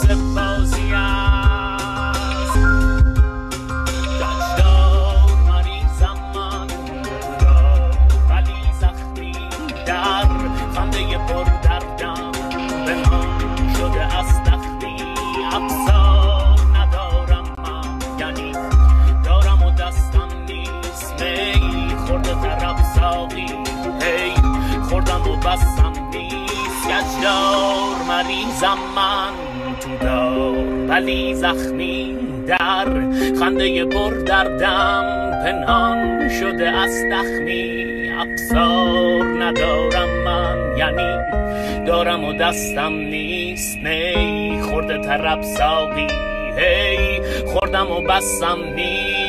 شده بازی است. گشتار مریضم من را ولی زخمی در خنده پر دردم بنام شده از تختی. افسار ندارم من یعنی دارم و دستم نیست. می خورده طرف ساقی هی خوردم و بستم نیست. گشتار مریضم من تو دار ولی زخمی در خنده پر دردم پنهان شده از تخمی. افسار ندارم من یعنی دارم و دستم نیست. می خورده طرف ساقی هی خوردم و بستم نیست.